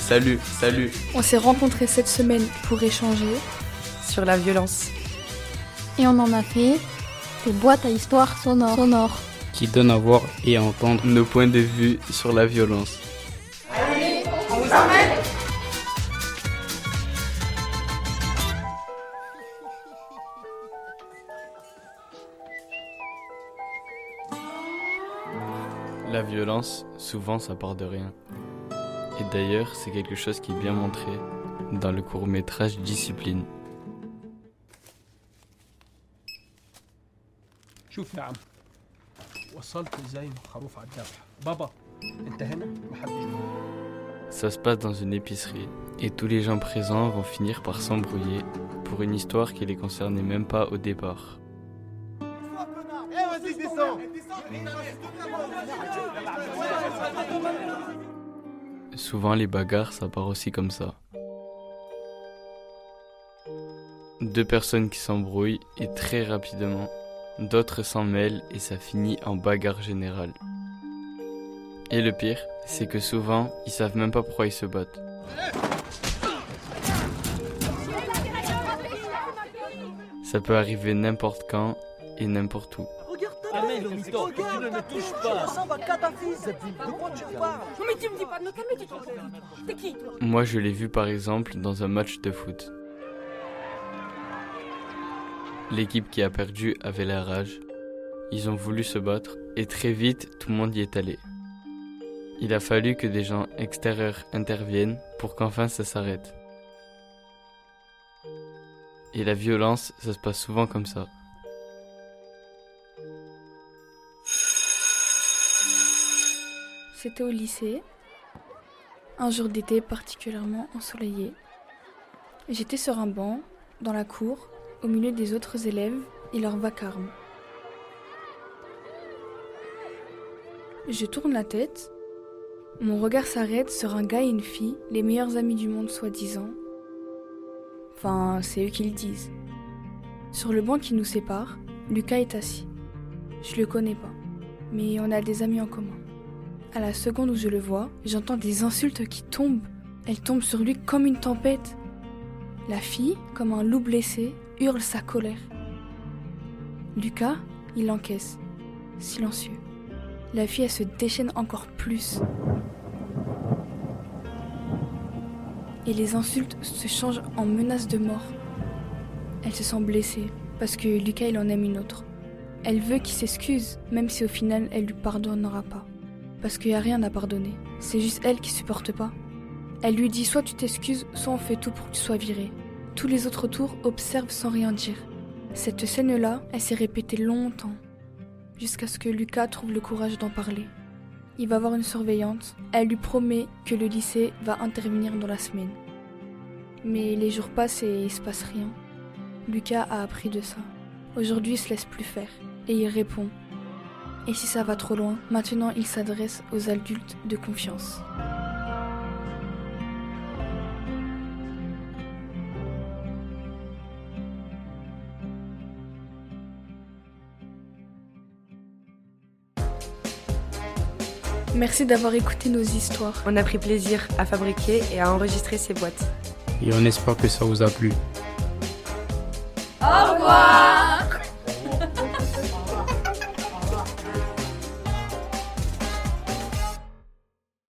Salut. On s'est rencontrés cette semaine pour échanger sur la violence. Et on en a fait des boîtes à histoires sonores. Qui donnent à voir et à entendre nos points de vue sur la violence. Allez, on vous emmène. La violence, souvent ça part de rien. Et d'ailleurs, c'est quelque chose qui est bien montré dans le court-métrage Discipline. شوف يا عم وصلت زي ما خروف على الذبح بابا انت هنا محدش. Ça se passe dans une épicerie et tous les gens présents vont finir par s'embrouiller pour une histoire qui les concernait même pas au départ. Souvent les bagarres ça part aussi comme ça. Deux personnes qui s'embrouillent et très rapidement d'autres s'en mêlent et ça finit en bagarre générale. Et le pire, c'est que souvent, ils savent même pas pourquoi ils se battent. Ça peut arriver n'importe quand et n'importe où. Moi, je l'ai vu par exemple dans un match de foot. L'équipe qui a perdu avait la rage. Ils ont voulu se battre et très vite, tout le monde y est allé. Il a fallu que des gens extérieurs interviennent pour qu'enfin ça s'arrête. Et la violence, ça se passe souvent comme ça. C'était au lycée, un jour d'été particulièrement ensoleillé. J'étais sur un banc, dans la cour, au milieu des autres élèves et leur vacarme. Je tourne la tête, mon regard s'arrête sur un gars et une fille, les meilleurs amis du monde soi-disant. Enfin, c'est eux qui le disent. Sur le banc qui nous sépare, Lucas est assis. Je le connais pas, mais on a des amis en commun. À la seconde où je le vois, j'entends des insultes qui tombent. Elles tombent sur lui comme une tempête. La fille, comme un loup blessé, hurle sa colère. Lucas, il encaisse, silencieux. La fille, elle se déchaîne encore plus. Et les insultes se changent en menaces de mort. Elle se sent blessée, parce que Lucas, il en aime une autre. Elle veut qu'il s'excuse, même si au final, elle lui pardonnera pas. Parce qu'il n'y a rien à pardonner. C'est juste elle qui supporte pas. Elle lui dit soit tu t'excuses, soit on fait tout pour que tu sois viré. Tous les autres tours observent sans rien dire. Cette scène-là, elle s'est répétée longtemps, jusqu'à ce que Lucas trouve le courage d'en parler. Il va voir une surveillante, elle lui promet que le lycée va intervenir dans la semaine. Mais les jours passent et il se passe rien. Lucas a appris de ça. Aujourd'hui, il se laisse plus faire, et il répond. Et si ça va trop loin, maintenant il s'adresse aux adultes de confiance. Merci d'avoir écouté nos histoires. On a pris plaisir à fabriquer et à enregistrer ces boîtes. et on espère que ça vous a plu. Au revoir.